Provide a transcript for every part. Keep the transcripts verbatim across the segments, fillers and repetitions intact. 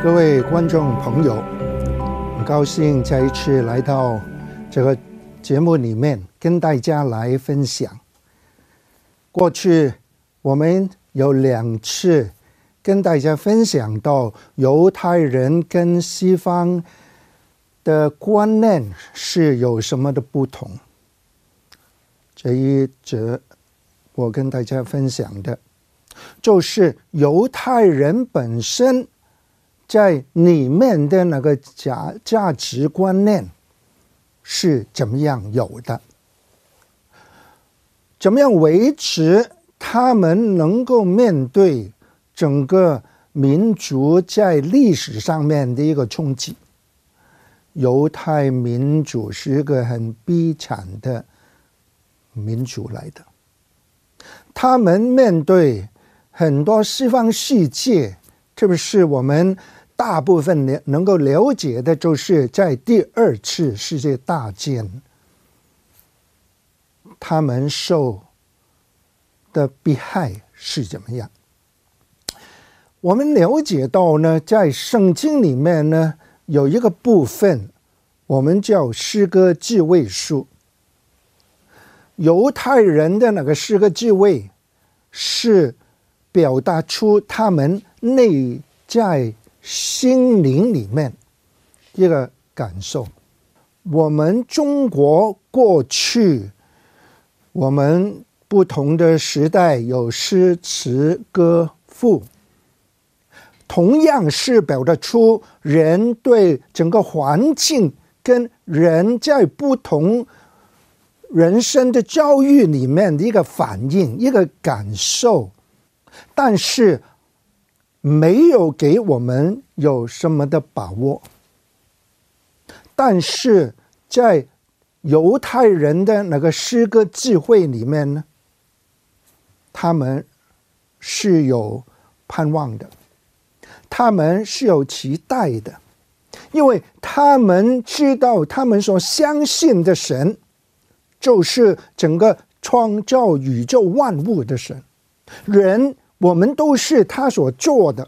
各位观众朋友，很高兴再一次来到这个节目里面跟大家来分享。过去我们有两次跟大家分享到犹太人跟西方的观念是有什么的不同。这一则我跟大家分享的就是犹太人本身在里面的那个价价值观念是怎么样有的，怎么样维持他们能够面对整个民族在历史上面的一个冲击。犹太民族是一个很悲惨的民族来的，他们面对很多西方世界，特别是我们大部分能够了解的，就是在第二次世界大战他们受的迫害是怎么样。我们了解到呢，在圣经里面呢，有一个部分我们叫诗歌智慧书。犹太人的那个诗歌智慧是表达出他们内在心灵里面一个感受。我们中国过去我们不同的时代有诗词歌赋，同样是表达出人对整个环境跟人在不同人生的教育里面的一个反应，一个感受，但是没有给我们有什么的把握。但是在犹太人的那个诗歌智慧里面呢，他们是有盼望的，他们是有期待的，因为他们知道他们所相信的神就是整个创造宇宙万物的神，人我们都是他所做的。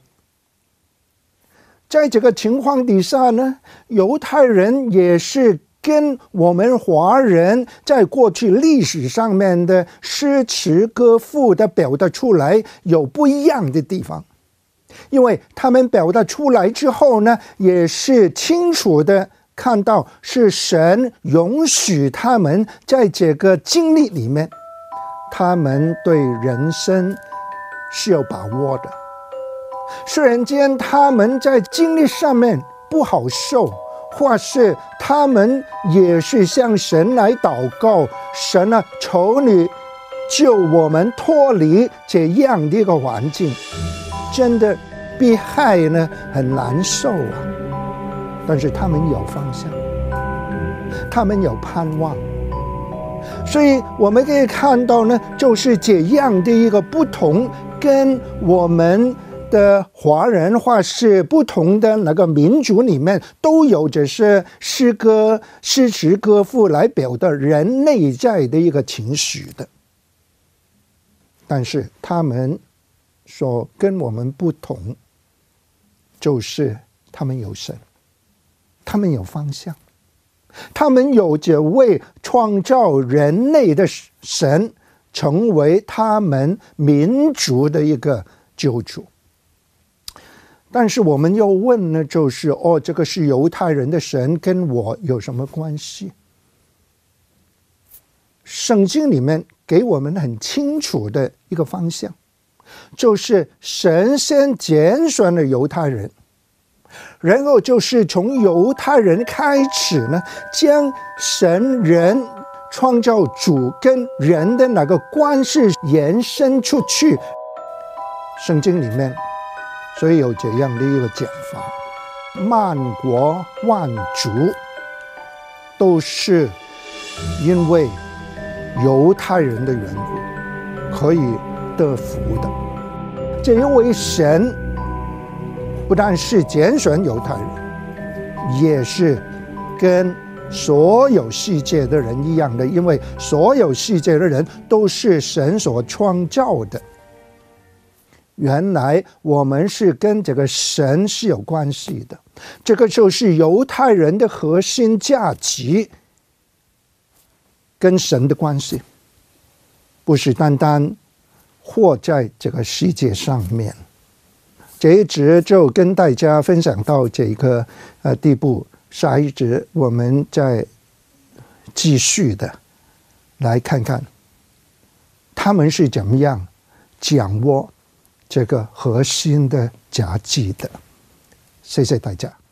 在这个情况底下呢，犹太人也是跟我们华人在过去历史上面的诗词歌赋的表达出来有不一样的地方，因为他们表达出来之后呢，也是清楚的看到是神允许他们在这个经历里面，他们对人生是有把握的。虽然间他们在经历上面不好受，或是他们也是向神来祷告，神啊，求你救我们脱离这样的一个环境，真的迫害呢很难受啊。但是他们有方向，他们有盼望，所以我们可以看到呢，就是这样的一个不同，跟我们的华人或是不同的那个民族里面都有着是诗歌诗词歌赋来表达人内在的一个情绪的。但是他们所跟我们不同，就是他们有神，他们有方向，他们有着为创造人类的神成为他们民族的一个救主。但是我们又问呢，就是哦，这个是犹太人的神，跟我有什么关系？圣经里面给我们很清楚的一个方向，就是神先拣选了犹太人，然后就是从犹太人开始呢，将神人创造主跟人的那个关系延伸出去。圣经里面所以有这样的一个讲法，万国万族都是因为犹太人的缘故可以得福的。这因为神不但是拣选犹太人，也是跟所有世界的人一样的，因为所有世界的人都是神所创造的。 原来我们是跟这个神是有关系的，这个就是犹太人的核心价值，跟神的关系，不是单单活在这个世界上面。这一节就跟大家分享到这个呃地步，下一节我们再继续的来看看他们是怎么样掌握这个核心的价值的。谢谢大家。